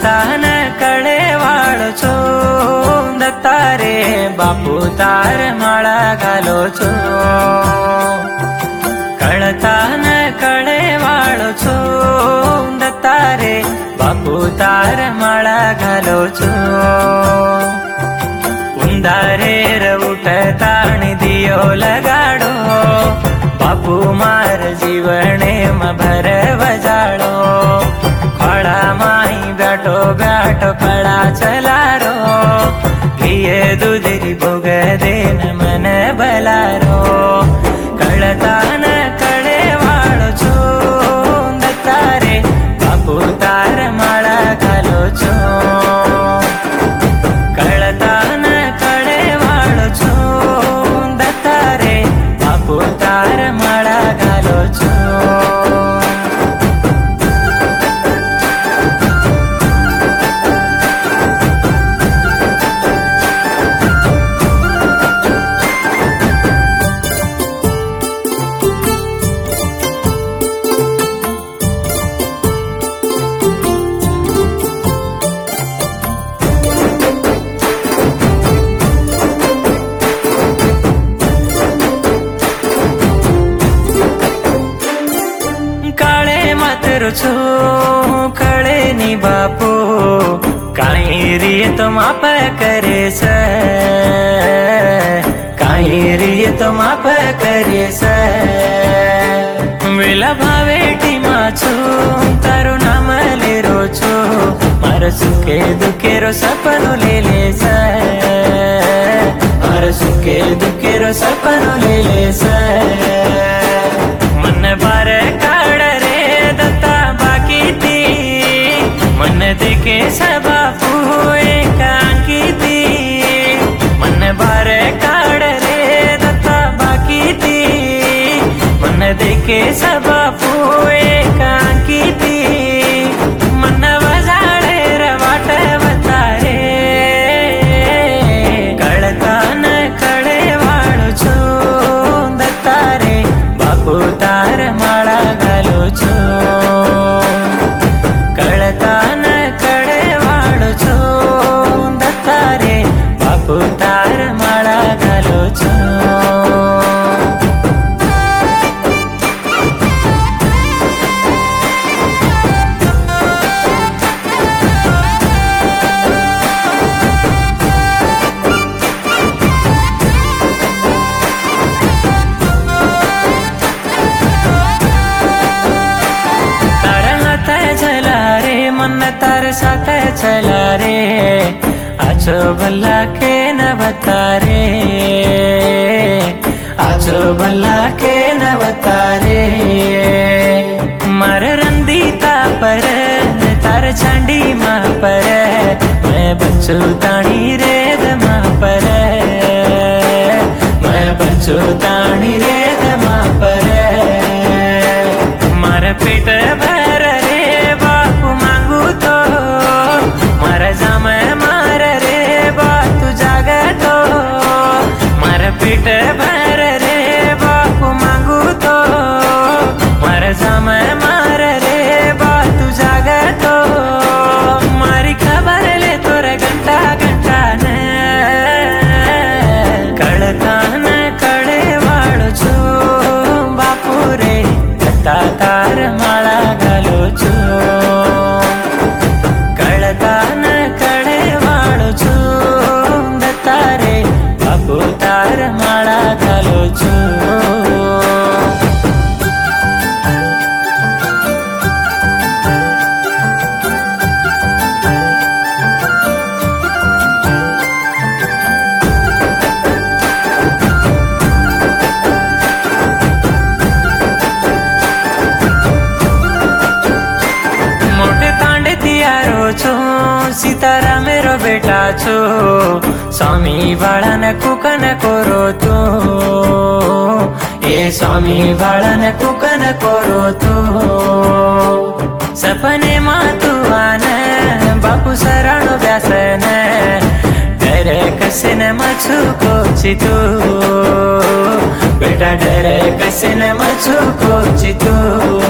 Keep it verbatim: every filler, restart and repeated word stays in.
कळता न कळेवाळ छो दत्ता रे बापू तार माळा घालो छो कळता न कळेवाळ छो दत्ता रे बापू तार माळा घालो छो उंदारे र उठताणी दियो लगाडो बापू मार जीवने में भर वजाड़ो खड़ा माही बैठो बैठो खड़ा चलारो किए दूधरी भोग देन मन बलारो कळता न कळे वाळो छो दत्ता रे बापू तार माळा घालो छो कळता न कळे वाळो छो दत्ता रे बापू तार माळा घालो छो छो कळे नी बापू काई रिये तो माप करे स काई रिये तो माप करे स वेला भावे टीमा छो तारो नाम ले रो छो मार सुखे दुखे रो सपनो ले ले स मार सुखे दुखे रो सपनो ले ले स मन बारे काड़ रे दत्ता मन देखे सबा एकांकी थी मन बारे काड़ रे दत्ता बाकी थी मन देखे सबा एकांकी थी मन वजाड़े रवाट बतारे कळता न कळे वाळो छो दत्ता रे बापू तार माळा घालो छो कळता न कळे वाळो छो दत्ता रे बापू तार माळा घालो छो मन तार साथ चला रे आछो भला के न बता रे आछो भला के न बता रे मर रंदीता पर तार छांडी माँ पर मैं बच्चू ताणी रे दमा पर मैं बच्चू ताणी रे दमा पर मर पेट भर रे बापू मांगू तो मर जाम मार रे बातू जागा तो मर पेट भर रे बापू मांगू तो मर जाम मार रे बातू जागा तो मारी खबर ले तोरे घंटा घंटा ने कळता न कळे वाळो छो बापू रे दत्ता तार माळा घालो छो कळता न कळे वाळो छो दत्ता रे बापू तार माळा घालो छो छो सीतारा मेरो बेटा छो स्वामी बाळन कुकन कोरो तो ए स्वामी बाळन कुकन कोरो तो सपने मा तू आन बापू शरणो व्यासन डरे कसे न मछु कोची तू बेटा डरे कसे न मछु कोची तू